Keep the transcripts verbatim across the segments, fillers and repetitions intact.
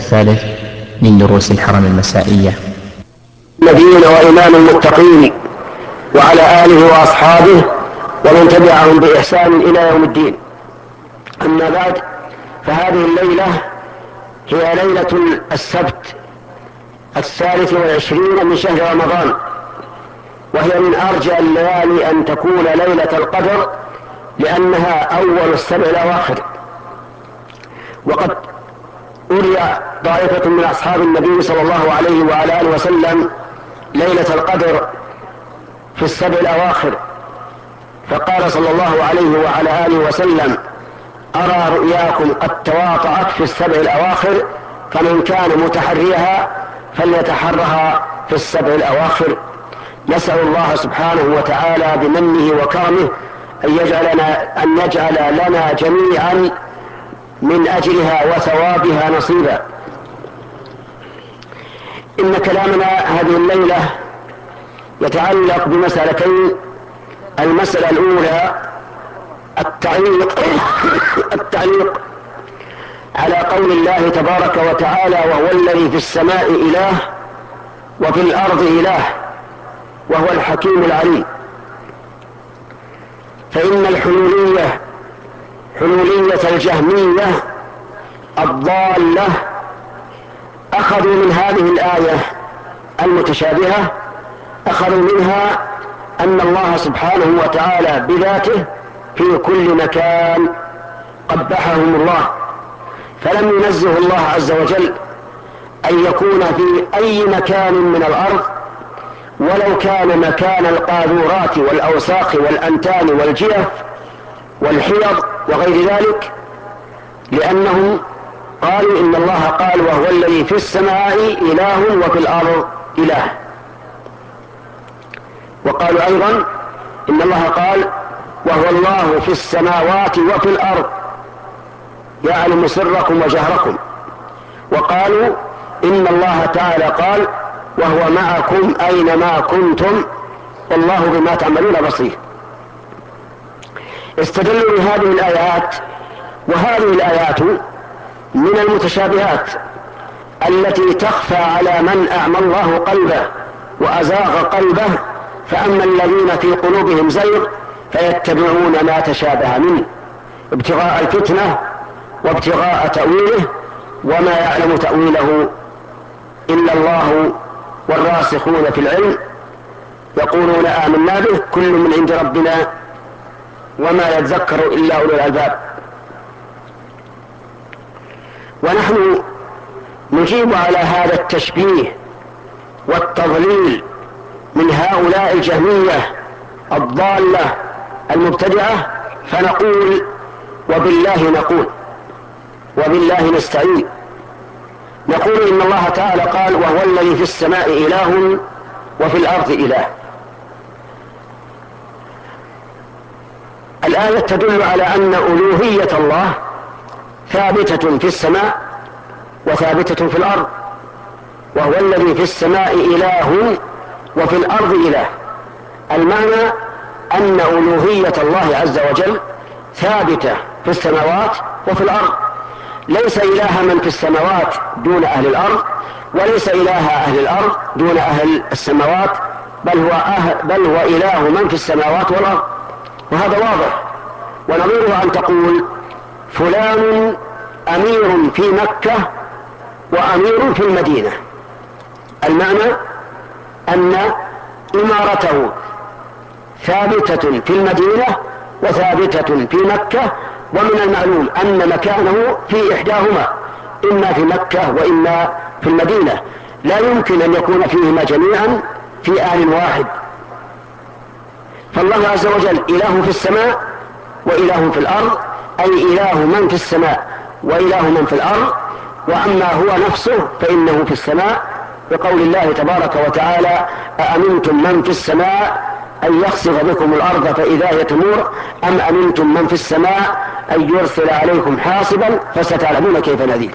الثالث من دروس الحرم المسائية. نبينا وإمام المتقين وعلى آله وأصحابه ومن تبعهم بإحسان إلى يوم الدين. أما بعد، فهذه الليلة هي ليلة السبت الثالث والعشرين من شهر رمضان، وهي من أرجى الليالي أن تكون ليلة القدر، لأنها أول السبع الأواخر. وقد أري طائفة من أصحاب النبي صلى الله عليه وعلى آله وسلم ليلة القدر في السبع الأواخر، فقال صلى الله عليه وعلى آله وسلم: أرى رؤياكم قد تواطأت في السبع الأواخر، فمن كان متحريها فليتحرها في السبع الأواخر. نسأل الله سبحانه وتعالى بمنه وكرمه أن يجعلنا, أن يجعل لنا جميعا من أجرها وثوابها نصيبا. إن كلامنا هذه الليلة يتعلق بمسألتين. المسألة الأولى التعليق التعليق على قول الله تبارك وتعالى: وهو الذي في السماء إله وفي الأرض إله وهو الحكيم العليم. فإن الحلولية حلولية الجهمية الضالة أخذوا من هذه الآية المتشابهة أخذوا منها أن الله سبحانه وتعالى بذاته في كل مكان، قبحهم الله، فلم ينزه الله عز وجل أن يكون في أي مكان من الأرض، ولو كان مكان القاذورات والأوساخ والأنتان والجيف والحيض وغير ذلك، لأنهم قالوا إن الله قال: وهو الذي في السماء إله وفي الأرض إله. وقالوا أيضا إن الله قال: وهو الله في السماوات وفي الأرض يعلم سركم وجهركم. وقالوا إن الله تعالى قال: وهو معكم أينما كنتم والله بما تعملون بصير. استدلوا بهذه الآيات، وهذه الآيات من المتشابهات التي تخفى على من أعمى الله قلبه وأزاغ قلبه، فأما الذين في قلوبهم زيغ فيتبعون ما تشابه منه ابتغاء الفتنة وابتغاء تأويله، وما يعلم تأويله إلا الله والراسخون في العلم يقولون آمنا به كل من عند ربنا وما يتذكر إلا أولو الألباب. ونحن نجيب على هذا التشبيه والتضليل من هؤلاء الجهمية الضالة المبتدعة، فنقول: وبالله نقول وبالله نستعين. نقول إن الله تعالى قال: وهو الذي في السماء إله وفي الأرض إله. الآية تدل على أن ألوهية الله ثابتة في السماء وثابتة في الأرض. وهو الذي في السماء إله وفي الأرض إله، المعنى أن ألوهية الله عز وجل ثابتة في السماوات وفي الأرض. ليس إله من في السماوات دون أهل الأرض، وليس إله أهل الأرض دون أهل السماوات، بل هو, أهل بل هو إله من في السماوات والأرض، وهذا واضح. ونظيره أن تقول: فلان أمير في مكة وأمير في المدينة. المعنى أن إمارته ثابتة في المدينة وثابتة في مكة، ومن المعلوم أن مكانه في إحداهما، إما في مكة وإما في المدينة، لا يمكن أن يكون فيهما جميعا في آن واحد. فالله عز وجل إله في السماء وإله في الأرض، أي إله من في السماء وإله من في الأرض. وأما هو نفسه فإنه في السماء، بقول الله تبارك وتعالى: أأمنتم من في السماء أن يخسف بكم الأرض فإذا هي تمور أم أمنتم من في السماء أن يرسل عليكم حاصبا فستعلمون كيف نذير.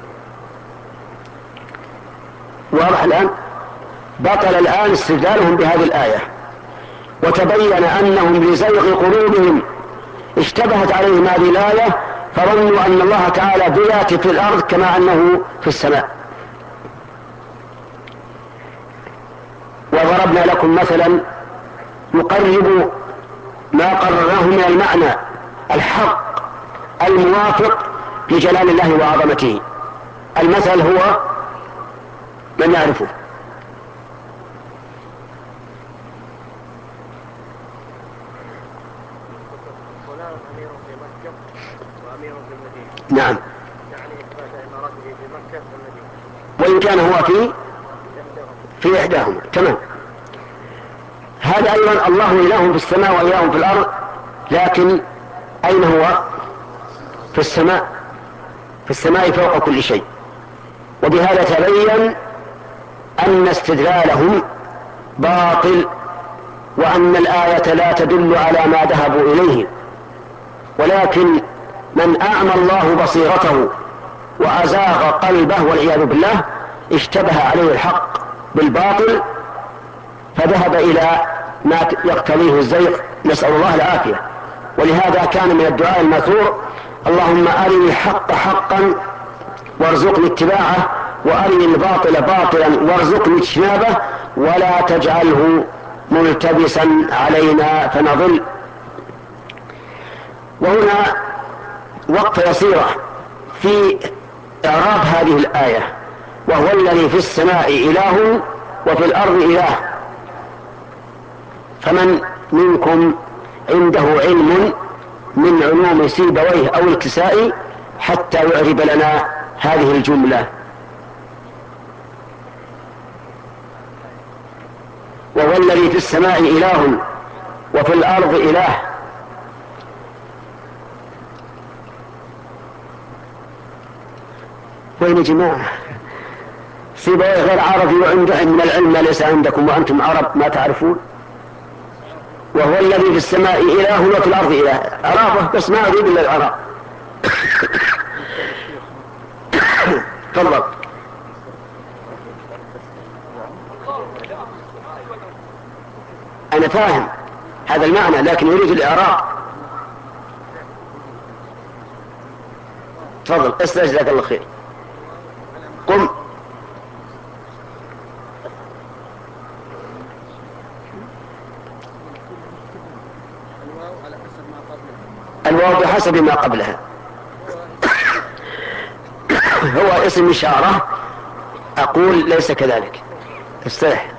واضح الآن؟ بطل الآن استدلالهم بهذه الآية، وتبين أنهم لزيغ قلوبهم اشتبهت عليهم هذه الآية، فظنوا أن الله تعالى بذاته في الأرض كما أنه في السماء. وضربنا لكم مثلا يقرب ما قررناه من المعنى الحق الموافق لجلال الله وعظمته. المثل هو من يعرفه؟ نعم، يعني إثبات إمارته في مكة والمدينة، وإن كان هو في في إحداهما. تمام. هذا أيضا الله إله في السماء وإله في الأرض، لكن أين هو؟ في السماء، في السماء فوق كل شيء. وبهذا تبين أن استدلالهم باطل، وأن الآية لا تدل على ما ذهبوا إليه، ولكن من أعمى الله بصيرته وأزاغ قلبه والعياذ بالله اشتبه عليه الحق بالباطل فذهب إلى ما يقتضيه الزيغ، نسأل الله العافية. ولهذا كان من الدعاء الماثور: اللهم أرني الحق حقا وارزقني اتباعه، وأرني الباطل باطلا وارزقني اجتنابه، ولا تجعله ملتبسا علينا فنضل. وهنا وقفة يسيرة في إعراب هذه الآية: وهو الذي في السماء إله وفي الأرض إله. فمن منكم عنده علم من علوم سيبويه أو الكسائي حتى يعرب لنا هذه الجملة؟ وهو الذي في السماء إله وفي الأرض إله. وين يا جماعة؟ سيبويه غير عربي وعنده من العلم ما ليس عندكم، وأنتم عرب ما تعرفون. وهو الذي في السماء إله وفي الأرض إله. عرابة بس ما أريد إلا العرب. تفضل. أنا فاهم هذا المعنى لكن يريد الإعراب. تفضل اسأل جزاك الله خير. قم. الواو بحسب ما قبلها. هو اسم إشارة. أقول ليس كذلك. استرح.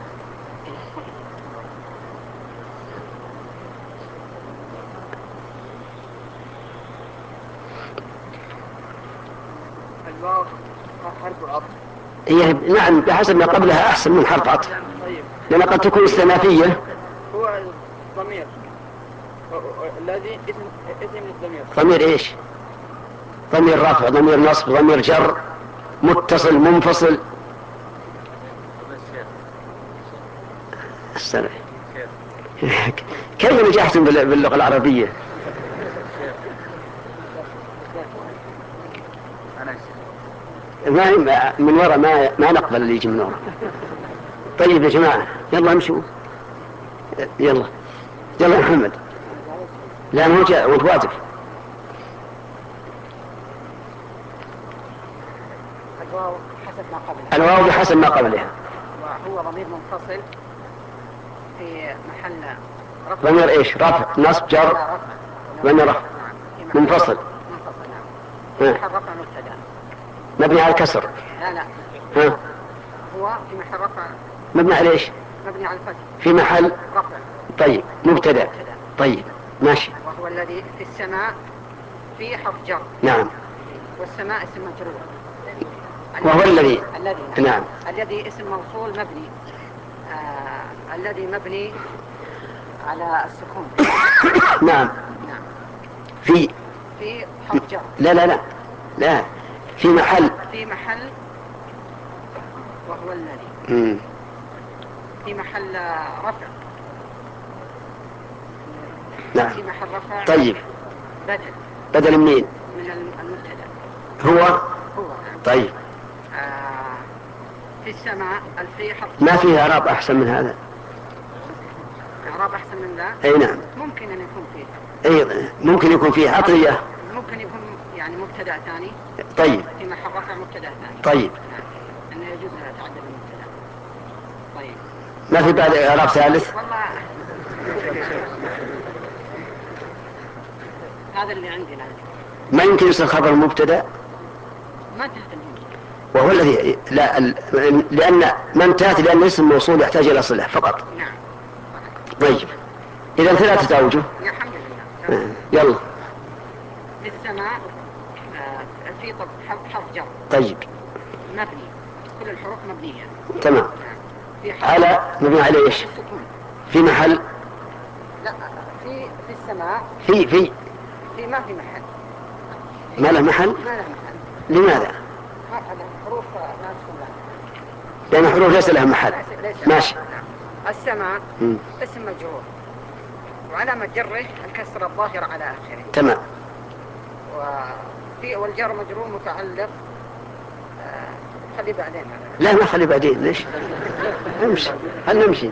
الواو حرف عطف. هي نعم بحسب ما قبلها أحسن من حرف عطف، لأن قد تكون استنافية. هو ضمير الذي اسم اسم الضمير. ضمير إيش؟ ضمير رفع، ضمير نصب، ضمير جر، متصل منفصل. استنى. كيف نجحتم باللغة العربية؟ ما من وراء ما ما نقبل اللي يجي من وراء. طيب يا جماعة يلا امشوا. يلا يلا يا محمد. لا مو جاء وانت واقف. الواو حسب ما قبلها. الواو بحسب ما قبلها. وهو ضمير منفصل في محل رفع. ضمير ايش؟ رفع نصب جر. ضمير رفع منفصل. منفصل نعم. في محل رفع مبتدا مبني على الكسر. لا لا. ها. هو في محل رفع. مبني على ايش؟ مبني على الفتح. في محل رفع. طيب مبتدا. طيب ماشي. وهو الذي في السماء في حرف جر. نعم. والسماء اسم مجرور. وهو الذي الذي نعم. نعم. الذي اسم موصول مبني. آه الذي مبني على السكون. نعم. نعم. في في حرف جر. لا لا لا لا في محل. في محل وهو الذي مم. في محل رفع. نعم. في محل رفع. طيب بدل. بدل منين؟ من المبتدا. هو هو نعم. طيب. آه في السماء الفي حرف. ما فيه إعراب أحسن من هذا. إعراب أحسن من ذا. أي نعم. ممكن أن يكون فيه. أي ممكن يكون فيه عطية. ممكن يكون يعني يعني مبتدأ ثاني. طيب. في محل رفع مبتدأ ثاني. طيب. نعم. أنه يجوز أن يتعدد المبتدأ. طيب. ما في بعد إعراب ثالث؟ والله هذا اللي عندي الآن. ما يمكن يصير خبر مبتدأ؟ ما تهتمون. وهو الذي لا ال... لأن من تأتي لأن اسم موصول يحتاج إلى صلة فقط. نعم. طيب. إذا ثلاثة أوجه. الحمد لله. آه. يلا. في السماء آه في طب حرف جر. طيب. مبني. كل الحروف مبنية. تمام. في على مبني على إيش؟ السكون. في محل. لا في في السماء. في في. في ما في محل. ما له محل؟ ما له محل. لماذا؟ حروف ما تكون لها. لأن حروف ليس لها محل. ماشي. السماء اسم مجرور وعلامة جره الكسرة الظاهرة على آخره. تمام. وفي والجر مجرور متعلق آه خلي بعدين. لا ما خلي بعدين ليش؟ نمشي. هل نمشي؟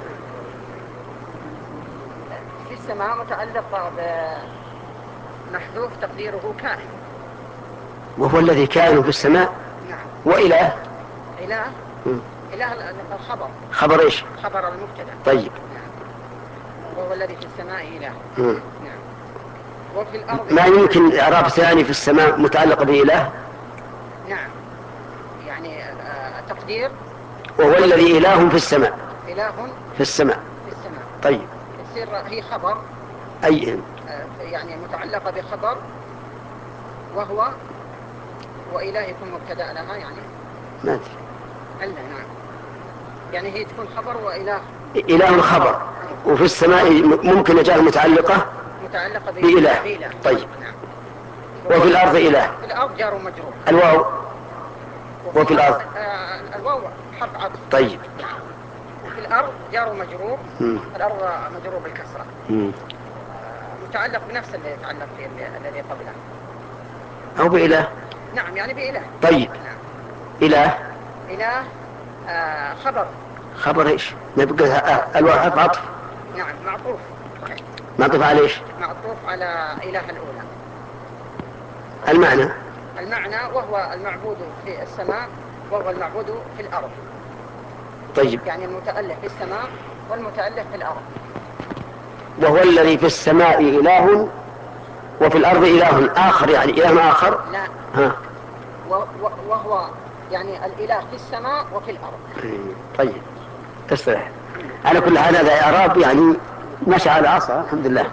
في السماء متعلق بمحذوف تقديره كائن. وهو الذي كائن في السماء. نعم. وإله. إله. م. إله الخبر. خبر إيش؟ خبر المبتدأ. طيب. نعم. وهو الذي في السماء إله. م. نعم. وفي الأرض ما يمكن إعراب ثاني في السماء متعلق بإله؟ نعم. يعني آه تقدير. وهو الذي إله في السماء. إله في السماء. في السماء. طيب. تصير هي خبر. أي. آه يعني متعلقة بخبر وهو وإله يكون مبتدأ لها يعني. ما أدري. ألا نعم. يعني هي تكون خبر وإله. إله خبر. وفي السماء ممكن يجعل متعلقة. متعلقة بإله. بإله. طيب. نعم. وفي الأرض إله. في الأرض جار ومجرور. الواو. وفي الأرض. آه الواو حرف عطف. طيب. وفي الأرض جار ومجرور. مم. الأرض مجرور بالكسرة. مم. متعلق بنفس اللي يتعلق فيه الذي قبله. أو بإله. نعم يعني بإله. طيب. نعم. إله. إله آه خبر. خبر إيش؟ نبقى الواو حرف عطف. نعم معطوف. معطوف على إيش؟ معطوف على إله الأولى. المعنى. المعنى وهو المعبود في السماء وهو المعبود في الأرض. طيب. يعني المتأله في السماء والمتأله في الأرض. وهو الذي في السماء إله وفي الأرض إله آخر يعني إله آخر. لا. ها. وهو يعني الإله في السماء وفي الأرض. طيب تستريح. على كل حال هذا إعراب يعني مشى على عصا الحمد لله.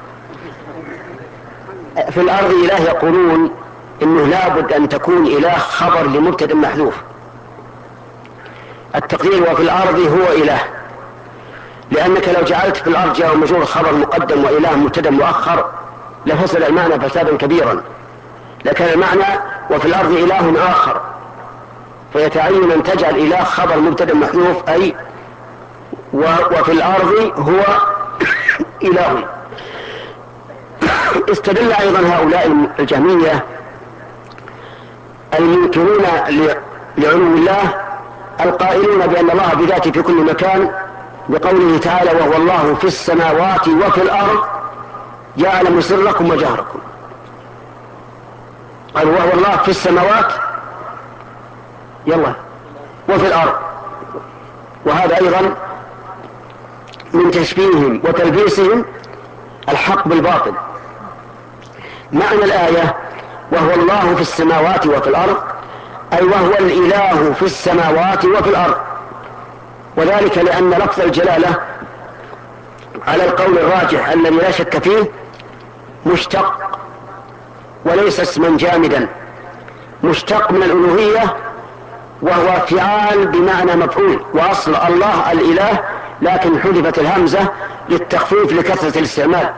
في الأرض إله يقولون إنه لابد أن تكون إله خبر لمبتدأ محذوف. التقدير وفي الأرض هو إله، لأنك لو جعلت في الأرض جاء مجرور خبر مقدم وإله مبتدأ مؤخر لفصل المعنى فسادا كبيرا. لكن المعنى وفي الأرض إله آخر، فيتعين أن تجعل إله خبر مبتدأ محذوف أي وفي الأرض هو إله. استدل أيضا هؤلاء الجهمية المنكرون لعلو الله القائلون بأن الله بذاته في كل مكان بقوله تعالى وهو الله في السماوات وفي الأرض يعلم سركم وجهركم. قالوا وهو الله في السماوات يلا وفي الأرض، وهذا أيضا من تشبيههم وتلبيسهم الحق بالباطل. معنى الآية وهو الله في السماوات وفي الأرض أي وهو الإله في السماوات وفي الأرض، وذلك لأن لفظ الجلالة على القول الراجح الذي لا شك فيه مشتق وليس اسما جامدا، مشتق من الألوهية وهو فعال بمعنى مفعول، وأصل الله الإله لكن حذفت الهمزة للتخفيف لكثرة الاستعمال.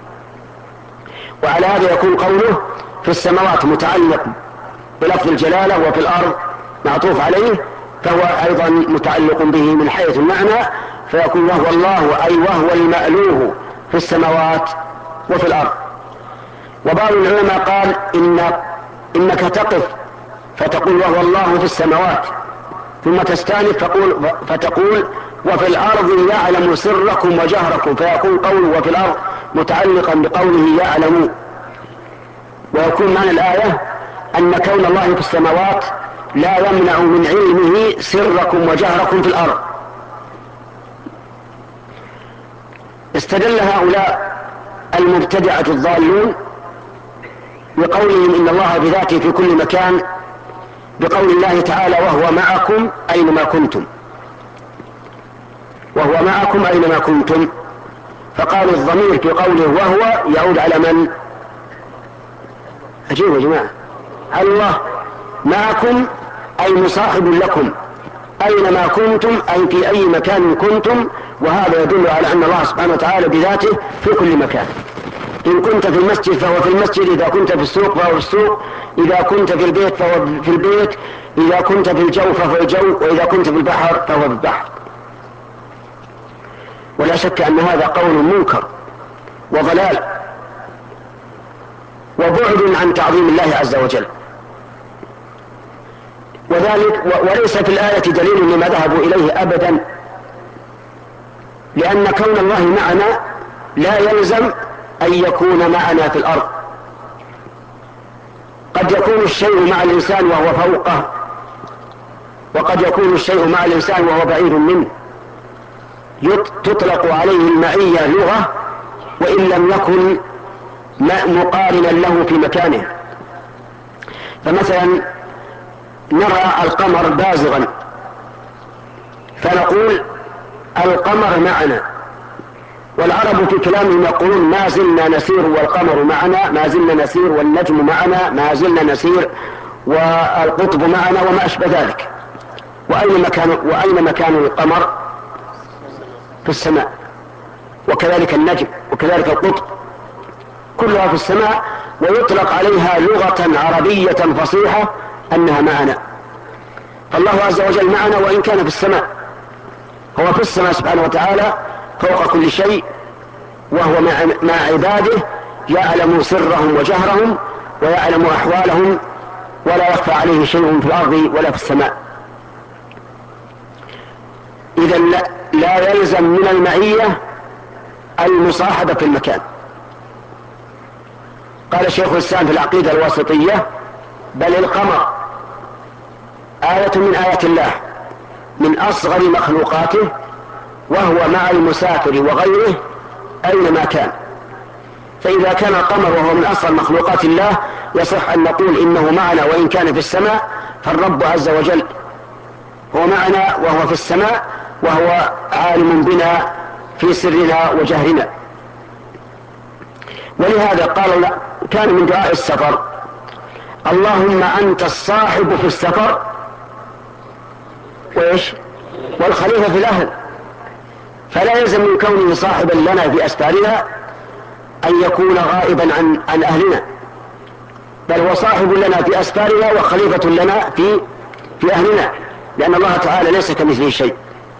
وعلى هذا يكون قوله في السماوات متعلق بلفظ الجلالة وفي الأرض معطوف عليه، فهو أيضا متعلق به من حيث المعنى، فيكون وهو الله أي وهو المألوه في السماوات وفي الأرض. وبعض العلماء قال إن إنك تقف فتقول وهو الله في السماوات ثم تستأنف فقول فتقول وفي الأرض يعلم سركم وجهركم، فيكون قوله وفي الأرض متعلقا بقوله يعلم، ويكون معنى الآية أن كون الله في السماوات لا يمنع من علمه سركم وجهركم في الأرض. استدل هؤلاء المبتدعة الضالون بقولهم إن الله بذاته في كل مكان بقول الله تعالى وهو معكم أينما كنتم، وهو معكم أينما كنتم، فقالوا الضمير في قوله وهو يعود على من؟ أجيبوا يا جماعة. الله معكم أي مصاحب لكم أينما كنتم أي في أي مكان كنتم، وهذا يدل على أن الله سبحانه وتعالى بذاته في كل مكان. إن كنت في المسجد فهو في المسجد، إذا كنت في السوق فهو في السوق، إذا كنت في البيت فهو في البيت، إذا كنت في الجو فهو في الجو، وإذا كنت في البحر فهو في البحر. ولا شك أن هذا قول منكر وضلال وبعد عن تعظيم الله عز وجل. وذلك وليس في الآية دليل لما ذهبوا إليه أبدا، لأن كون الله معنا لا يلزم أن يكون معنا في الأرض. قد يكون الشيء مع الإنسان وهو فوقه، وقد يكون الشيء مع الإنسان وهو بعيد منه، تطلق عليه المعية لغة وإن لم يكن مقارنا له في مكانه. فمثلا نرى القمر بازغا فنقول القمر معنا، والعرب في كلامهم يقولون ما زلنا نسير والقمر معنا، ما زلنا نسير والنجم معنا، ما زلنا نسير والقطب معنا وما أشبه ذلك. وأين مكان, وأين مكان القمر؟ في السماء، وكذلك النجم وكذلك القطب، كلها في السماء، ويطلق عليها لغة عربية فصيحة أنها معنا. فالله عز وجل معنا وإن كان في السماء، هو في السماء سبحانه وتعالى فوق كل شيء، وهو مع, مع عباده يعلم سرهم وجهرهم ويعلم أحوالهم، ولا يخفى عليه شيء في الأرض ولا في السماء. إذا لا, لا يلزم من المعية المصاحبة في المكان. قال شيخ الإسلام في العقيدة الواسطية بل القمر آية من آيات الله من أصغر مخلوقاته، وهو مع المسافر وغيره أينما كان. فإذا كان القمر وهو من أصغر مخلوقات الله يصح أن نقول إنه معنا وإن كان في السماء، فالرب عز وجل هو معنا وهو في السماء، وهو عالم بنا في سرنا وجهرنا. ولهذا قال كان من دعاء السفر اللهم أنت الصاحب في السفر وإيش والخليفة في الأهل، فلا يلزم من كونه صاحبا لنا في أسفارنا أن يكون غائبا عن, عن أهلنا، بل هو صاحب لنا في أسفارنا وخليفة لنا في, في أهلنا، لأن الله تعالى ليس كمثله شيء.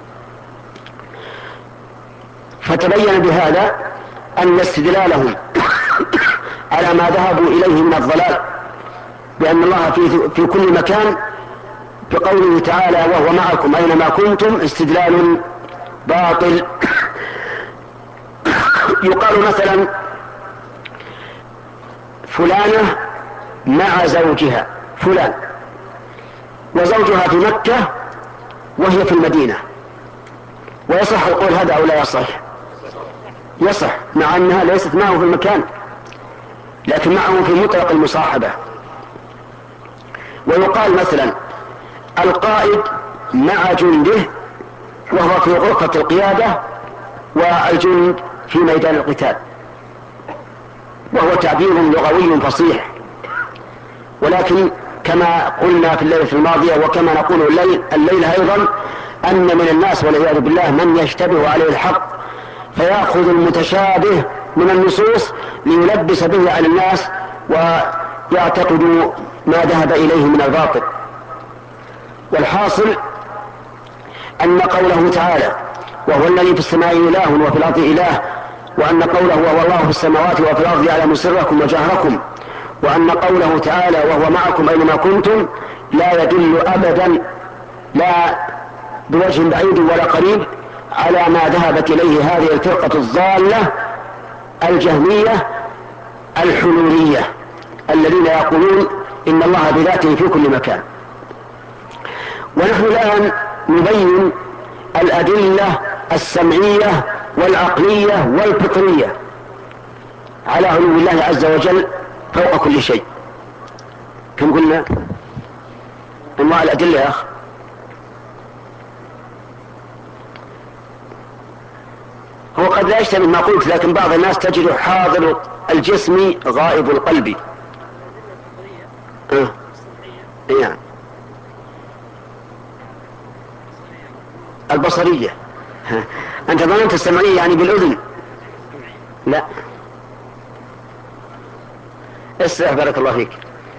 فتبين بهذا أن استدلالهم على ما ذهبوا إليه من الضلال بأن الله في, في كل مكان بقوله تعالى وهو معكم أينما كنتم استدلال باطل. يقال مثلا فلانة مع زوجها فلان، وزوجها في مكة وهي في المدينة، ويصح القول هذا أو لا يصح؟ يصح، مع أنها ليست معه في المكان لكن معه في مطلق المصاحبة. ويقال مثلا القائد مع جنده وهو في غرفة القيادة والجند في ميدان القتال، وهو تعبير لغوي فصيح. ولكن كما قلنا في الليلة الماضية وكما نقول الليل الليلة أيضا أن من الناس والعياذ بالله من يشتبه عليه الحق فيأخذ المتشابه من النصوص ليلبس به على الناس ويعتقد ما ذهب إليه من الباطل. والحاصل أن قوله تعالى وهو الذي في السماء إله وفي الأرض إله، وأن قوله وهو الله في السماوات وفي الأرض يعلم سركم وجهركم، وأن قوله تعالى وهو معكم أينما كنتم لا يدل أبدا لا بوجه بعيد ولا قريب على ما ذهبت إليه هذه الفرقة الضالة الجهمية الحلولية الذين يقولون إن الله بذاته في كل مكان. ونحن الآن نبين الأدلة السمعية والعقلية والفطرية على علو الله عز وجل فوق كل شيء. كم قلنا انواع الأدلة يا أخ؟ هو قد لا يشتمل ما قلت، لكن بعض الناس تجد حاضر الجسم غائب القلب. اه يعني البصرية. أنت ظننت السمعية يعني بالأذن؟ لا. اسرع بارك الله فيك.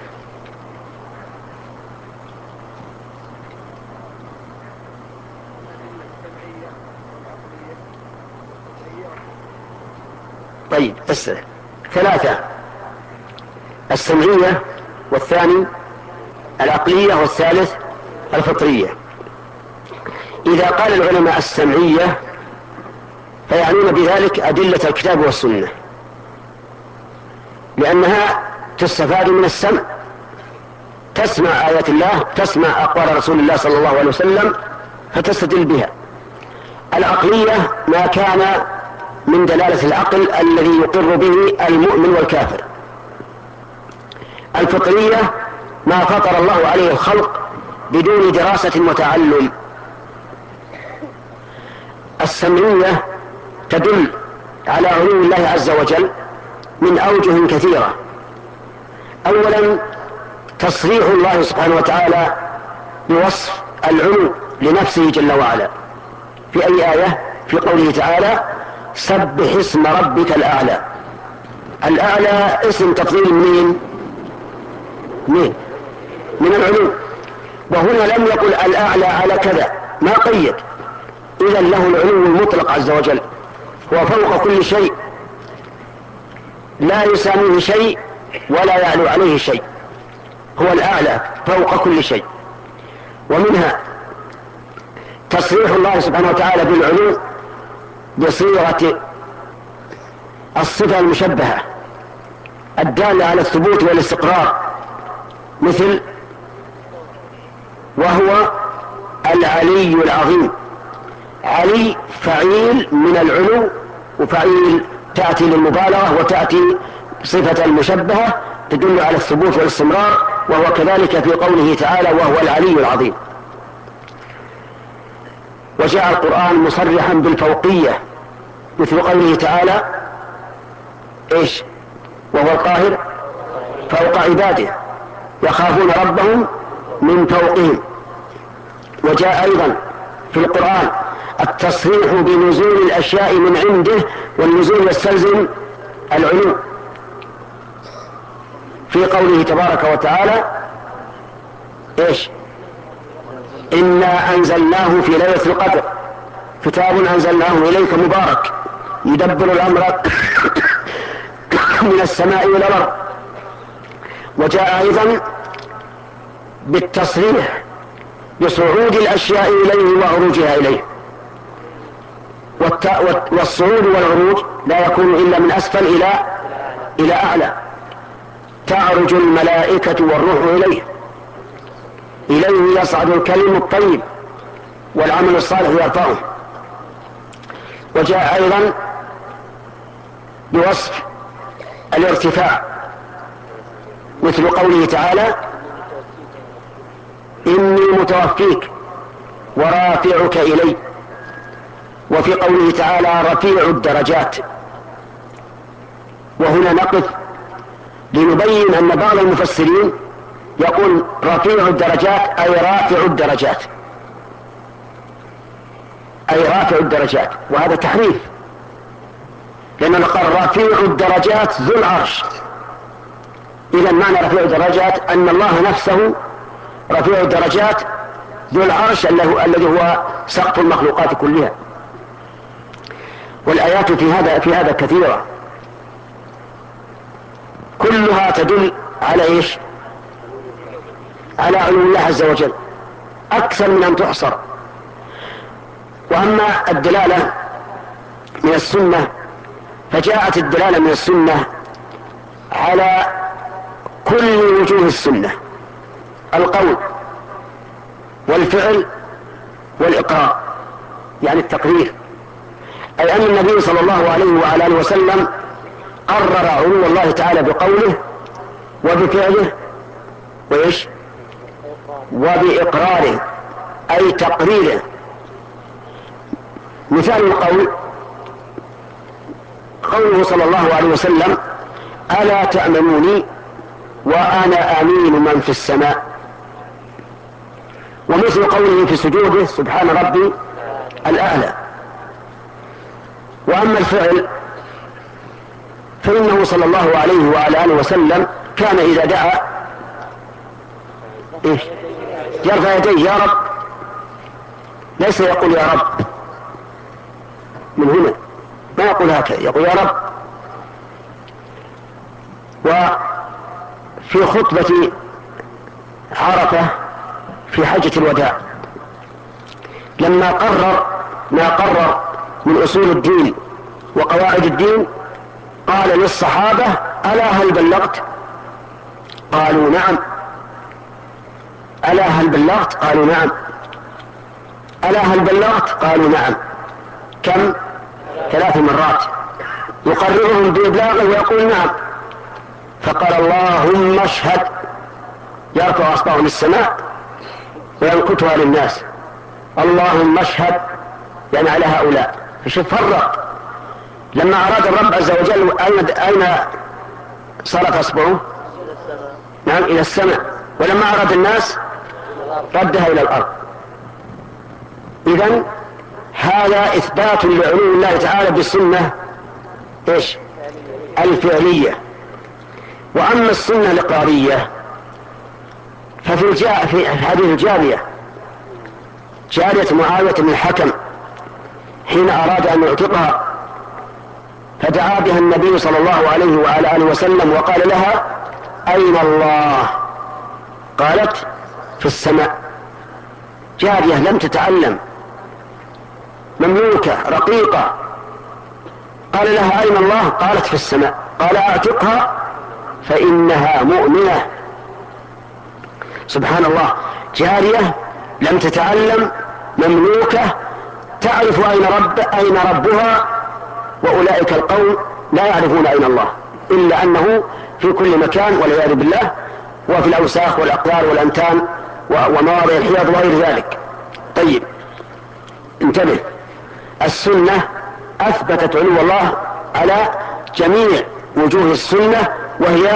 طيب اسرع. ثلاثة: السمعية، والثاني العقلية، والثالث الفطرية. إذا قال العلماء السمعية فيعنون بذلك أدلة الكتاب والسنة، لأنها تستفاد من السمع، تسمع آيات الله، تسمع أقوال رسول الله صلى الله عليه وسلم فتستدل بها. العقلية ما كان من دلالة العقل الذي يقر به المؤمن والكافر. الفطرية ما فطر الله عليه الخلق بدون دراسة وتعلم. السمعية تدل على علو الله عز وجل من أوجه كثيرة. أولا تصريح الله سبحانه وتعالى بوصف العلو لنفسه جل وعلا في أي آية؟ في قوله تعالى: سبح اسم ربك الأعلى. الأعلى اسم تفضيل منين؟ من من العلو، وهنا لم يقل الأعلى على كذا، ما قيد. إذا له العلو المطلق عز وجل، هو فوق كل شيء، لا يساميه شيء ولا يعلو عليه شيء، هو الأعلى فوق كل شيء. ومنها تصريح الله سبحانه وتعالى بالعلو بصيغة الصفة المشبهة الدالة على الثبوت والاستقرار، مثل وهو العلي العظيم. علي فعيل من العلو، وفعيل تأتي للمبالغة، وتأتي صفة المشبهة تدل على الثبوت والاستمرار، وهو كذلك في قوله تعالى: وهو العلي العظيم. وجاء القرآن مصرحا بالفوقية، مثل قوله تعالى: ايش؟ وهو القاهر فوق عباده يخافون ربهم من فوقهم. وجاء ايضا في القرآن التصريح بنزول الاشياء من عنده، والنزول يستلزم العلو، في قوله تبارك وتعالى: ايش؟ إنا أنزلناه في ليلة القدر كتاب أنزلناه إليك مبارك يدبر الأمر من السماء والأرض. وجاء أيضا بالتصريح بصعود الأشياء إليه وعروجها إليه، والصعود والعروج لا يكون إلا من أسفل إلى إلى أعلى. تعرج الملائكة والروح إليه، إليه يصعد الكلم الطيب والعمل الصالح يرفعه. وجاء أيضا بوصف الارتفاع، مثل قوله تعالى: إني متوفيك ورافعك إلي. وفي قوله تعالى: رفيع الدرجات. وهنا نقف لنبين أن بعض المفسرين يقول رفيع الدرجات أي رافع الدرجات، أي رافع الدرجات، وهذا تحريف، لأنه قال رفيع الدرجات ذو العرش. إذا معنى رفيع الدرجات أن الله نفسه رفيع الدرجات ذو العرش الذي هو سقف المخلوقات كلها. والآيات في هذا في هذا كثيرة، كلها تدل على إيش؟ على علو الله عز وجل أكثر من أن تحصر. وأما الدلالة من السنة فجاءت الدلالة من السنة على كل وجوه السنة: القول والفعل والإقرار، يعني التقرير، أي أن النبي صلى الله عليه وعلى آله وسلم قرر علو الله تعالى بقوله وبفعله وإيش وبإقراره، أي تقريره. مثال القول قوله صلى الله عليه وسلم: ألا تأمنوني وأنا أمين من في السماء. ومثل قوله في سجوده: سبحان ربي الأعلى. وأما الفعل فإنه صلى الله عليه وعلى آله وسلم كان إذا دعا إيش يرفع يديه: يا رب، ليس يقول يا رب من هنا، ما يقول هكذا، يقول يا رب. وفي خطبة عرفة في حجة الوداع لما قرر ما قرر من أصول الدين وقواعد الدين قال للصحابة: ألا هل بلغت؟ قالوا نعم. ألا هل بلغت؟ قالوا نعم. ألا هل بلغت؟ قالوا نعم. كم؟ ثلاث مرات يقررهم بإبلاغه ويقول نعم. فقال: اللهم اشهد. يرفع أصبعه للسماء وينكتها للناس: اللهم اشهد، يعني على هؤلاء. فشوف فرق. لما أراد الرب عز وجل أين, أين صارت أصبعه؟ نعم، إلى السماء. ولما أراد الناس ردها إلى الأرض. إذن هذا إثبات لعلو الله تعالى بالسنة إيش؟ الفعلية. وأما السنة الإقرارية ففي الجا... في حديث الجارية، جارية معاوية بن الحكم، حين أراد أن يعتقها فدعا بها النبي صلى الله عليه وعلى آله وسلم وقال لها: أين الله؟ قالت: في السماء. جارية لم تتعلم، مملوكة رقيقة. قال لها: أين الله؟ قالت: في السماء. قال: أعتقها فإنها مؤمنة. سبحان الله، جارية لم تتعلم، مملوكة، تعرف أين رب أين ربها، وأولئك القوم لا يعرفون أين الله، إلا أنه في كل مكان والعياذ بالله، وفي الأوساخ والأقدار والأنتان ومواضع الحيض وغير ذلك. طيب انتبه، السنة أثبتت علو الله على جميع وجوه السنة، وهي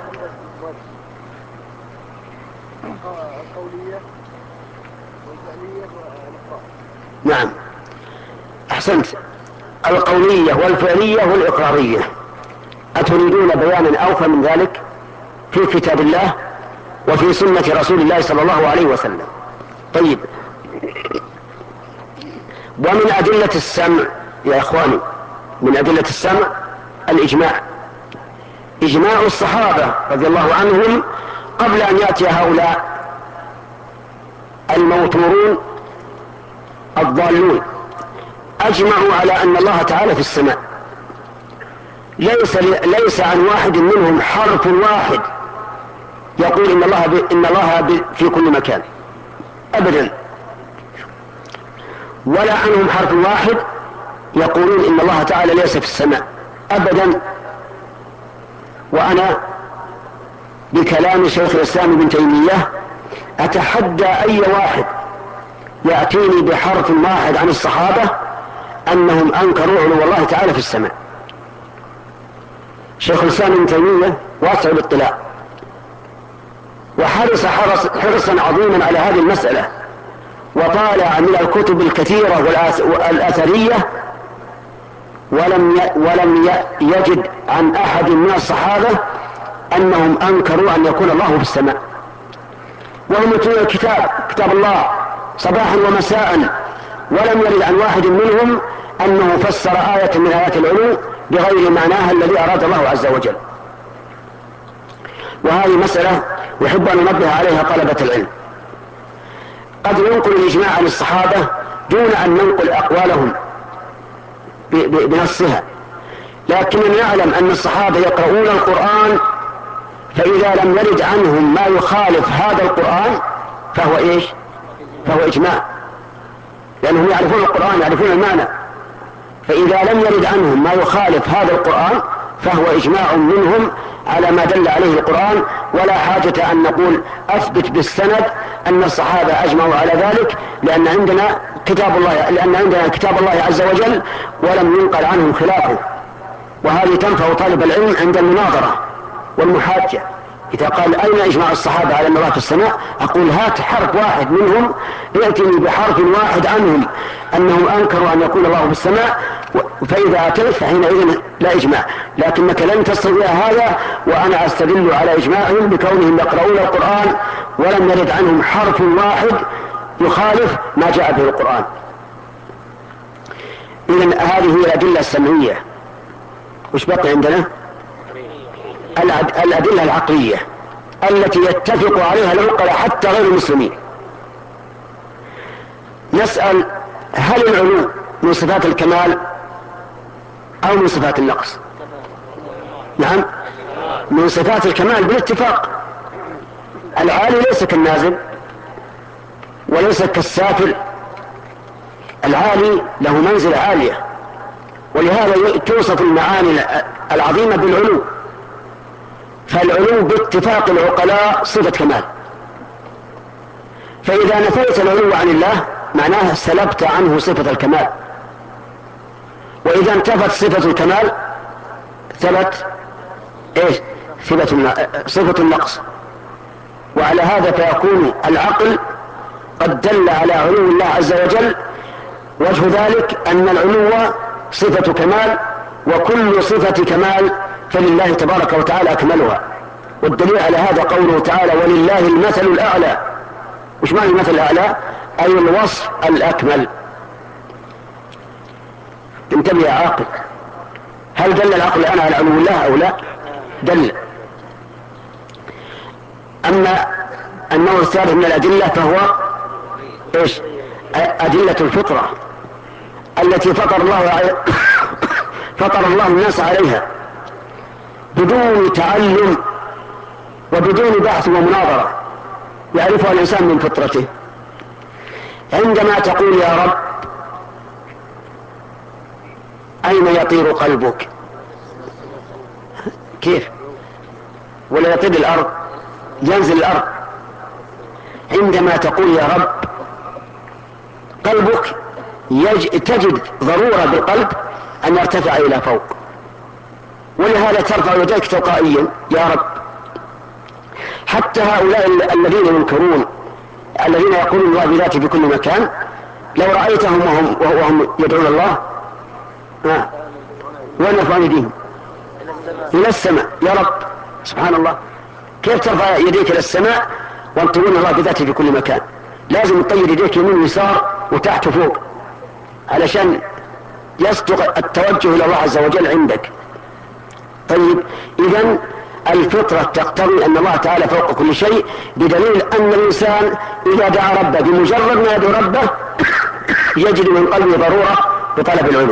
نعم أحسنت، القولية والفعلية والإقرارية. أتريدون بيانا أوفى من ذلك في كتاب الله وفي سنة رسول الله صلى الله عليه وسلم؟ طيب، ومن أدلة السمع يا إخواني، من أدلة السمع الإجماع، إجماع الصحابة رضي الله عنهم قبل أن يأتي هؤلاء الموتورون الضالون، أجمعوا على أن الله تعالى في السماء. ليس ليس عن واحد منهم حرف واحد يقول إن الله ب... إن الله ب... في كل مكان أبدا، ولا عنهم حرف واحد يقولون إن الله تعالى ليس في السماء أبدا. وأنا بكلام شيخ الإسلام ابن تيمية أتحدى أي واحد يأتيني بحرف واحد عن الصحابة أنهم أنكروا علو الله تعالى في السماء. شيخ الإسلام ابن تيمية واسع الاطلاع، وحرص حرص حرصا عظيما على هذه المسألة، وطالع من الكتب الكثيرة والأثرية، ولم ولم يجد عن أحد من الصحابة أنهم أنكروا أن يكون الله في السماء، وهم يتلون الكتاب كتاب الله صباحا ومساء، ولم يرد عن واحد منهم أنه فسر آية من آيات العلو بغير معناها الذي أراد الله عز وجل. وهذه مسألة يحب أن ننبه عليها طلبة العلم. قد ننقل الإجماع عن الصحابة دون أن ننقل أقوالهم بنصها، لكننا نعلم أن الصحابة يقرؤون القرآن فإذا لم يرد عنهم ما يخالف هذا القرآن فهو إيش؟ فهو إجماع، لأنهم يعرفون القرآن، يعرفون المعنى. فإذا لم يرد عنهم ما يخالف هذا القرآن فهو إجماع منهم على ما دل عليه القرآن، ولا حاجة أن نقول أثبت بالسند أن الصحابة أجمعوا على ذلك، لأن عندنا كتاب الله لأن عندنا كتاب الله عز وجل ولم ينقل عنهم خلافه. وهذه تنفع طالب العلم عند المناظرة والمحاجة. إذا قال أين إجماع الصحابة على أن الله في السماء، أقول هات حرف واحد منهم، ائتني بحرف واحد عنهم أنهم أنكروا أن يكون الله في السماء، فإذا أتيت فحينئذ لا إجماع. لكنك لن تستطيع هذا وأنا أستدل على إجماعهم بكونهم يقرؤون القرآن ولم يرد عنهم حرف واحد يخالف ما جاء به القرآن. إذن هذه هي الأدلة السمعية. وش بقي عندنا؟ الأدلة العقلية التي يتفق عليها العقلاء حتى غير المسلمين. نسأل: هل العلو من صفات الكمال أو من صفات النقص؟ نعم، من صفات الكمال بالاتفاق. العالي ليس كالنازل وليس كالسافل، العالي له منزلة عالية، ولهذا توصف المعاني العظيمة بالعلو. فالعلو باتفاق العقلاء صفة كمال. فإذا نفيت العلو عن الله معناه سلبت عنه صفة الكمال، وإذا انتفت صفة الكمال ثبت إيش؟ صفة النقص. وعلى هذا فيكون العقل قد دل على علو الله عز وجل. وجه ذلك أن العلو صفة كمال، وكل صفة كمال فلله تبارك وتعالى أكملها. والدليل على هذا قوله تعالى: ولله المثل الأعلى. وش معنى المثل الأعلى؟ أي الوصف الأكمل. انتبه يا عاقل، هل دل العقل الآن على علو الله أو لا؟ دل. أما النوع الثالث من الأدلة فهو إيش؟ أدلة الفطرة التي فطر الله فطر الله الناس عليها بدون تعلم وبدون بحث ومناظرة، يعرفها الإنسان من فطرته. عندما تقول يا رب أين يطير قلبك؟ كيف؟ ولا يطير الأرض؟ ينزل الأرض. عندما تقول يا رب قلبك يج... تجد ضرورة بالقلب أن يرتفع إلى فوق، ولهذا ترفع يديك تلقائيا يا رب. حتى هؤلاء الذين ينكرون، الذين يقولون الله بذاته في كل مكان، لو رأيتهم وهم, وهم يدعون الله ها وين يرفع يديهم؟ إلى السماء. يا رب سبحان الله، كيف ترفع يديك إلى السماء وانتم الله بذاته في كل مكان؟ لازم تطير يديك يمين ويسار وتحت وفوق علشان يصدق التوجه إلى الله عز وجل عندك. طيب، إذن الفطرة تقتضي أن الله تعالى فوق كل شيء، بدليل أن الإنسان إذا دعا ربه بمجرد ما يدعو ربه يجد من قلبه ضرورة بطلب العلو.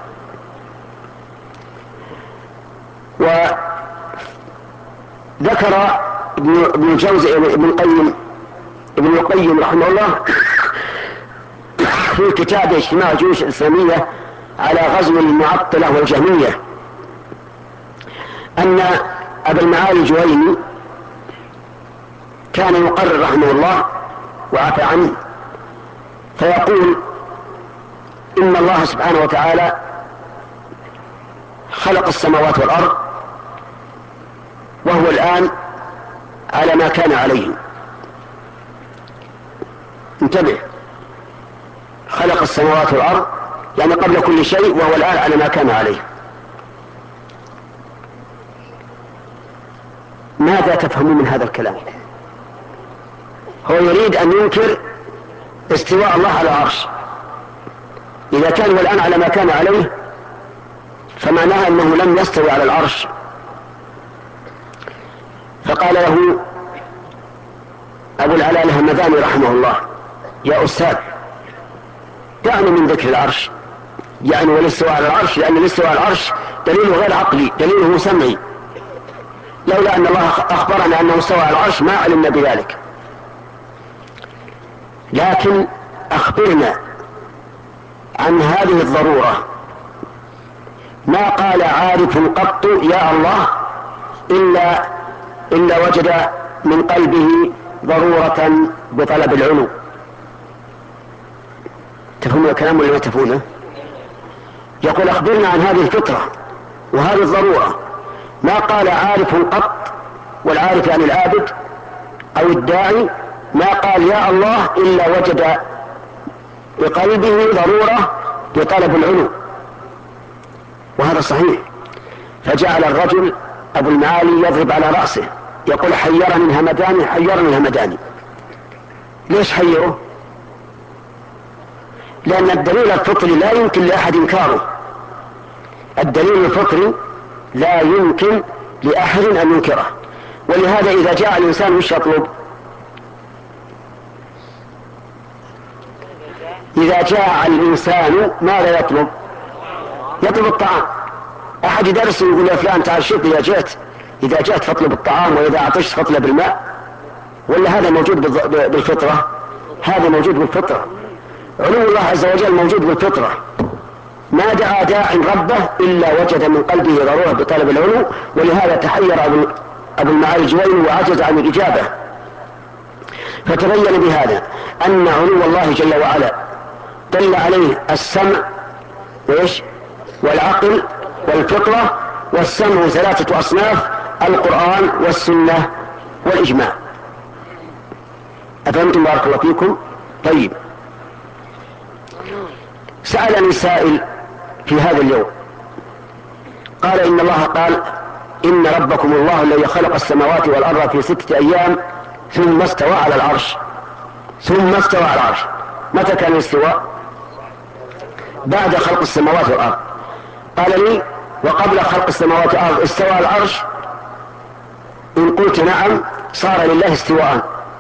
وذكر ابن الجوزي ابن القيم ابن القيم رحمه الله في كتاب اجتماع الجيوش الإسلامية على غزو المعطلة والجهمية أن أبا المعالي الجويني كان يقرر رحمه الله وعفى عنه، فيقول إن الله سبحانه وتعالى خلق السماوات والأرض وهو الآن على ما كان عليه. انتبه، خلق السماوات والأرض يعني قبل كل شيء، وهو الآن على ما كان عليه. ماذا تفهمون من هذا الكلام؟ هو يريد أن ينكر استواء الله على العرش. إذا كان هو الآن على ما كان عليه فمعناها أنه لم يستوي على العرش. فقال له أبو العلاء الهمداني رحمه الله: يا أستاذ، دعني من ذكر العرش، يعني والاستواء على العرش، لأن الاستواء على العرش دليله غير عقلي، دليله سمعي. لولا أن الله أخبرنا أنه استوى على العرش ما علمنا بذلك. لكن أخبرنا عن هذه الضرورة. ما قال عارف قط يا الله إلا, إلا وجد من قلبه ضرورة بطلب العلو. تفهمون الكلام ولا ما تفهمونه؟ يقول أخبرنا عن هذه الفطرة وهذه الضرورة. ما قال عارف قط، والعارف يعني العابد أو الداعي، ما قال يا الله إلا وجد بقلبه ضرورة بطلب العلو، وهذا صحيح. فجعل الرجل أبو المعالي يضرب على رأسه يقول حيرني الهمداني حيرني الهمداني. ليش حيره؟ لأن الدليل الفطري لا يمكن لأحد إنكاره. الدليل الفطري لا يمكن لأحد أن ينكره. ولهذا إذا جاء الإنسان وش يطلب؟ إذا جاء الإنسان ماذا يطلب؟ يطلب الطعام. أحد يدرس يقول يا فلان تعال شوف إذا جئت إذا جئت فاطلب الطعام وإذا عطشت فاطلب الماء، ولا هذا موجود بالفطرة؟ هذا موجود بالفطرة. علو الله عز وجل موجود بالفطرة. ما دعا داع ربه إلا وجد من قلبه ضرورة بطلب العلو. ولهذا تحير أبو المعالي الجويني وعجز عن الإجابة. فتبين بهذا أن علو الله جل وعلا دل عليه السمع وإيش والعقل والفطرة. والسمع ثلاثة أصناف: القرآن والسنة والإجماع. أفهمتم بارك الله فيكم؟ طيب، سألني سائل في هذا اليوم قال إن الله قال إن ربكم الله الذي خلق السماوات والأرض في ستة أيام ثم استوى على العرش. ثم استوى على العرش، متى كان الاستواء؟ بعد خلق السماوات والأرض. قال لي وقبل خلق السماوات والأرض استوى على العرش؟ إن قلت نعم صار لله استواء،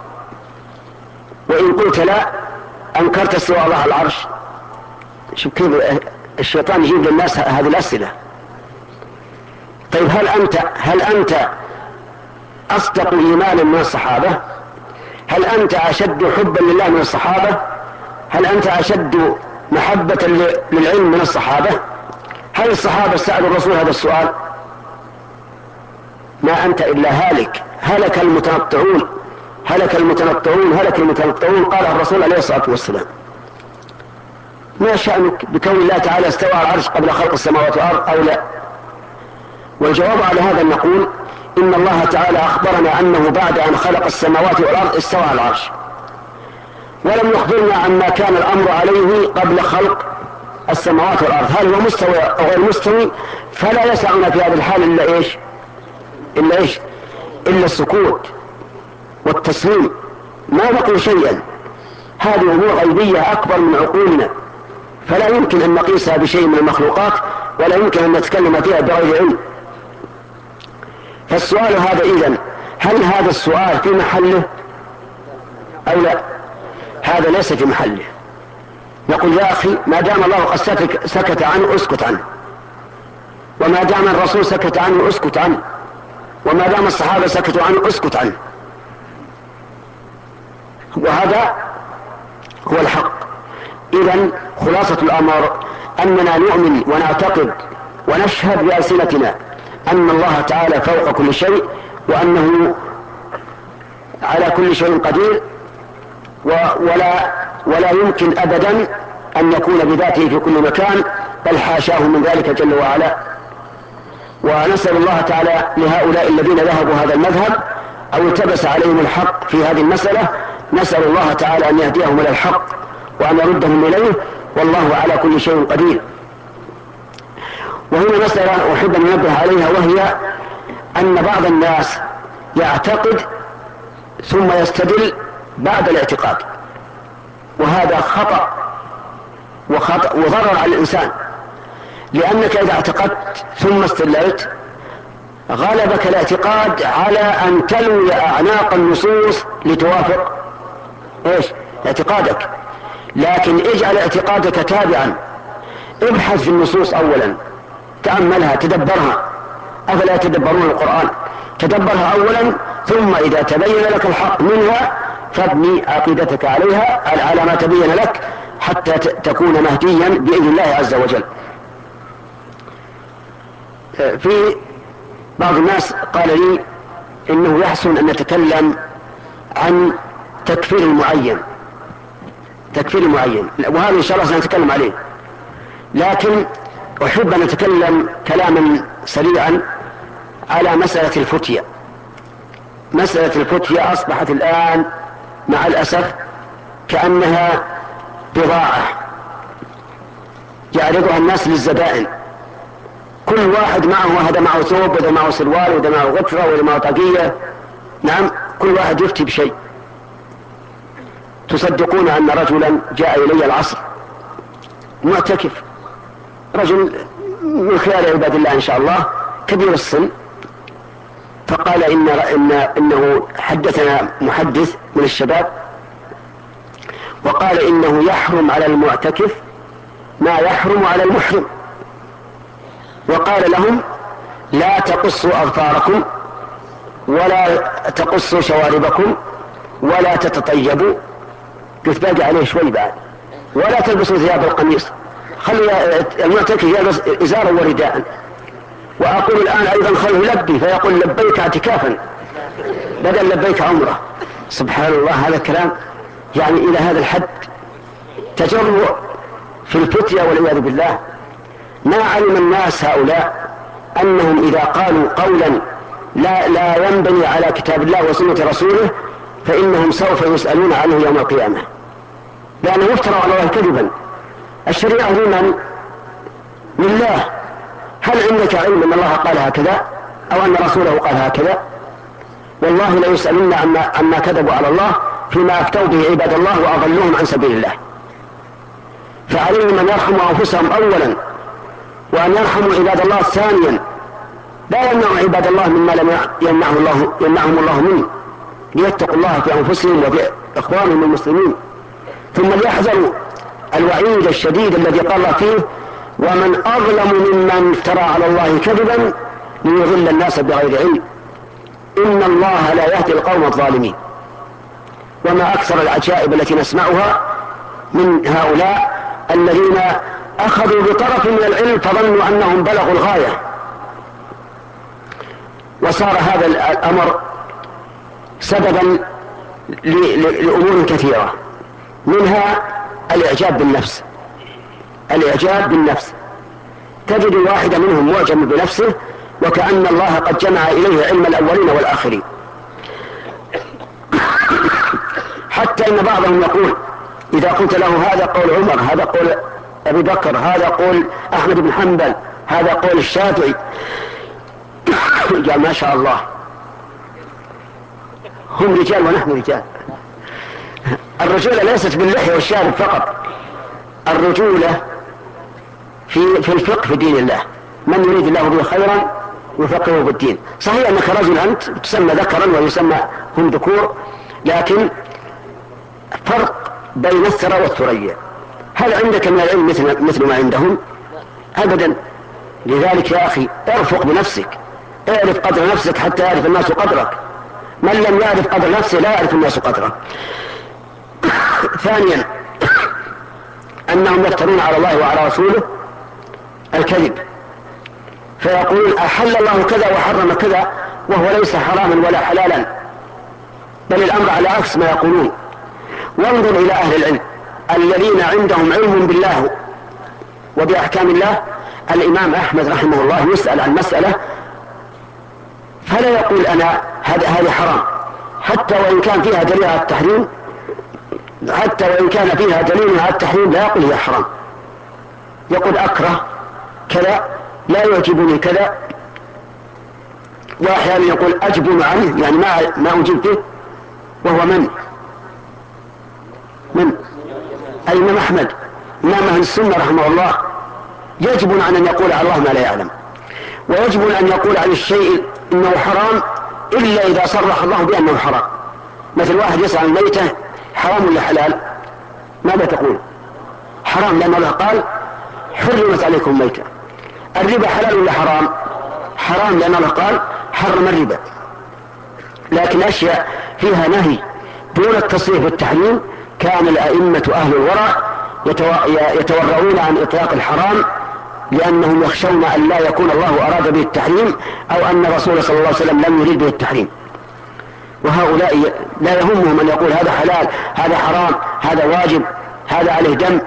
وإن قلت لا أنكرت استواء الله على العرش. شوف كيف الشيطان يجيب للناس هذه الأسئلة. طيب هل أنت هل أنت أصدق إيمانا من الصحابة؟ هل أنت أشد حبا لله من الصحابة؟ هل أنت أشد محبة للعلم من الصحابة؟ هل الصحابة سألوا الرسول هذا السؤال؟ ما أنت إلا هالك. هلك المتنطعون هلك المتنطعون هلك المتنطعون قال الرسول عليه الصلاة والسلام. ما شأنك بكون الله تعالى استوى على العرش قبل خلق السماوات والأرض أو لا؟ والجواب على هذا نقول إن الله تعالى أخبرنا أنه بعد أن خلق السماوات والأرض استوى على العرش، ولم يخبرنا عما كان الأمر عليه قبل خلق السماوات والأرض. هل هو مستوى أو غير مستوي؟ فلا يسعنا في هذا الحال إلا إيش إلا إيش إلا السكوت والتسليم، ما نقول شيئا. هذه أمور غيبية أكبر من عقولنا، فلا يمكن أن نقيسها بشيء من المخلوقات، ولا يمكن أن نتكلم فيها بغير علم. فالسؤال هذا إذن هل هذا السؤال في محله أو لا؟ هذا ليس في محله. نقول يا أخي ما دام الله قد سكت عنه اسكت عنه، وما دام الرسول سكت عنه اسكت عنه، وما دام الصحابة سكتوا عنه اسكت عنه. وهذا هو الحق. إذن خلاصة الأمر أننا نؤمن ونعتقد ونشهد بألسنتنا أن الله تعالى فوق كل شيء، وأنه على كل شيء قدير، ولا ولا يمكن أبدا أن يكون بذاته في كل مكان، بل حاشاه من ذلك جل وعلا. ونسأل الله تعالى لهؤلاء الذين ذهبوا هذا المذهب أو التبس عليهم الحق في هذه المسألة، نسأل الله تعالى أن يهديهم إلى الحق وأن يردهم إليه، والله على كل شيء قدير. وهنا مسألة أحب أن ننبه عليها، وهي أن بعض الناس يعتقد ثم يستدل بعد الاعتقاد، وهذا خطأ وخطأ وضرر على الإنسان. لأنك إذا اعتقدت ثم استدللت غلبك الاعتقاد على أن تلوي أعناق النصوص لتوافق إيش اعتقادك. لكن اجعل اعتقادك تابعا، ابحث في النصوص أولا، تأملها تدبرها. أفلا يتدبرون القرآن تدبرها أولا، ثم إذا تبين لك الحق منها فابني عقيدتك عليها على ما تبين لك حتى تكون مهديا بإذن الله عز وجل. في بعض الناس قال لي إنه يحسن أن نتكلم عن تكفير المعين، تكفير المعين، وهذا إن شاء الله سنتكلم عليه، لكن أحب أن أتكلم كلاما سريعا على مسألة الفتية. مسألة الفتية أصبحت الآن مع الأسف كأنها بضاعة يعرضها الناس للزبائن، كل واحد معه، هذا معه ثوب وهذا معه سروال وهذا معه غترة وهذا معه طاقية، نعم كل واحد يفتي بشيء. تصدقون أن رجلا جاء إلي العصر معتكف، رجل من خيار عباد الله إن شاء الله كبير السن، فقال إن, إن إنه حدثنا محدث من الشباب وقال إنه يحرم على المعتكف ما يحرم على المحرم، وقال لهم لا تقصوا أظفاركم ولا تقصوا شواربكم ولا تتطيبوا، قلت باقي عليه شوي بعد، ولا تلبسوا ثياب القميص، خلي المعتكف يلبس إزارا ورداء. وأقول الآن أيضا خلوا يلبي فيقول لبيك اعتكافا بدل لبيك عمره. سبحان الله، هذا الكلام يعني إلى هذا الحد تجرؤ في الفتية والعياذ بالله. ما علم الناس هؤلاء أنهم إذا قالوا قولا لا, لا ينبني على كتاب الله وسنة رسوله فإنهم سوف يسألون عنه يوم القيامة، لأنه يفترى على الله كذبا. الشريعة لمن؟ لله. هل عندك علم أن الله قال هكذا أو أن رسوله قال هكذا؟ والله لا يسألون عما, عما كذبوا على الله فيما أفتوا به عباد الله وأضلوهم عن سبيل الله. فعليهم أن يرحموا أنفسهم أولا وأن يرحموا عباد الله ثانيا، لا يمنعوا عباد الله مما لم يمنعه الله يمنعهم الله منه، ليتقوا الله في أنفسهم وبإخوانهم المسلمين. ثم ليحذروا الوعيد الشديد الذي قال الله فيه ومن أظلم ممن افترى على الله كذبا ليضل الناس بغير علم إن الله لا يهدي القوم الظالمين. وما أكثر العجائب التي نسمعها من هؤلاء الذين أخذوا بطرف من العلم فظنوا أنهم بلغوا الغاية، وصار هذا الأمر سببا لأمور كثيرة، منها الإعجاب بالنفس. الإعجاب بالنفس، تجد واحدا منهم معجب بنفسه وكأن الله قد جمع إليه علم الأولين والآخرين، حتى إن بعضهم يقول إذا قلت له هذا قول عمر، هذا قول أبي بكر، هذا قول أحمد بن حنبل، هذا قول الشافعي، قال ما شاء الله هم رجال ونحن رجال. الرجولة ليست باللحية والشارب فقط، الرجولة في في الفقه في دين الله، من يريد الله به خيرا يفقهه بالدين. صحيح أنك رجل أنت تسمى ذكرا ويسمى هم ذكور، لكن فرق بين الثرى والثريا. هل عندك من العلم مثل, مثل ما عندهم؟ أبدا. لذلك يا أخي ارفق بنفسك، اعرف قدر نفسك حتى يعرف الناس قدرك، من لم يعرف قدر نفسه لا يعرف الناس قدره. ثانيا أنهم يفترون على الله وعلى رسوله الكذب، فيقولون أحل الله كذا وحرم كذا وهو ليس حراما ولا حلالا، بل الأمر على عكس ما يقولون. وانظر إلى أهل العلم الذين عندهم علم بالله وبأحكام الله. الإمام أحمد رحمه الله يسأل عن مسألة فلا يقول أنا هذا حرام، حتى وإن كان فيها دليل على التحريم، حتى وإن كان فيها دليل على التحريم لا يقول هي حرام، يقول أكره كذا، لا يعجبني كذا، وأحيانا يقول أجبن عنه، يعني ما ما أجب به. وهو من؟ من؟ الإمام أحمد إمام أهل السنة رحمه الله يجب عن أن يقول على الله ما لا يعلم، ويجب أن يقول عن الشيء إنه حرام إلا إذا صرح الله بأنه حرام. مثل واحد يسأل عن الميتة حرام ولا حلال، ماذا تقول؟ حرام، لأن الله قال حرمت عليكم الميتة. الربا حلال ولا حرام؟ حرام، لأن الله قال حرم الربا. لكن أشياء فيها نهي دون التصريح والتحريم كان الأئمة أهل الورع يتورعون عن إطلاق الحرام، لأنهم يخشون أن لا يكون الله أراد به التحريم أو أن الرسول صلى الله عليه وسلم لم يريد به التحريم. وهؤلاء لا يهمهم أن يقول هذا حلال، هذا حرام، هذا واجب، هذا عليه دم.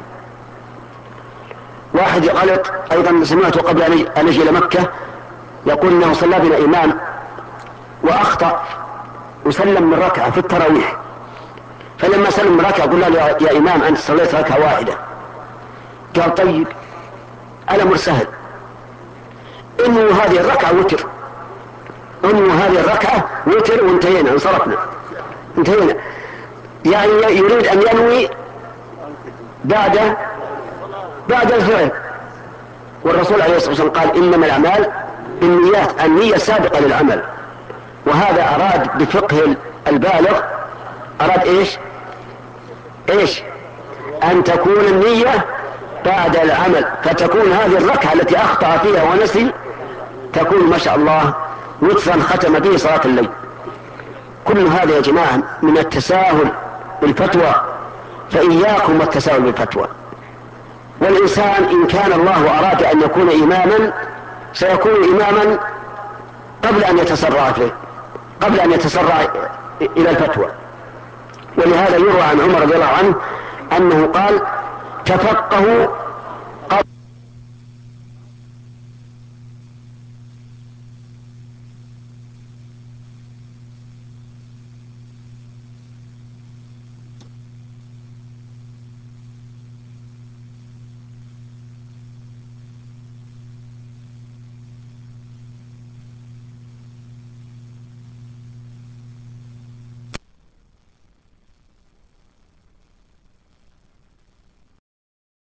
واحد غلط أيضا سمعته قبل أن يجي إلى مكة يقول إنه صلى بنا إمام وأخطأ وسلم من ركعة في التراويح، فلما سلم من ركعة قلنا له يا إمام أنت صليت ركعة واحدة. قال طيب الأمر سهل، إنه هذه الركعة وتر، إنه هذه الركعة وتر وانتهينا انصرفنا انتهينا. يعني يريد أن ينوي بعد بعد الفعل، والرسول عليه الصلاة والسلام قال إنما الأعمال بالنيات، النية سابقة للعمل. وهذا أراد بفقه البالغ أراد إيش إيش أن تكون النية بعد العمل، فتكون هذه الركعة التي أخطأ فيها ونسي تكون ما شاء الله وترا ختم به صلاة الليل. كل هذا يا جماعة من التساهل بالفتوى، فإياكم والتساهل بالفتوى. والإنسان إن كان الله أراد أن يكون إماما سيكون إماما قبل أن يتسرع فيه، قبل أن يتسرع إلى الفتوى. ولهذا يروى عن عمر رضي الله عنه أنه قال تفقهوا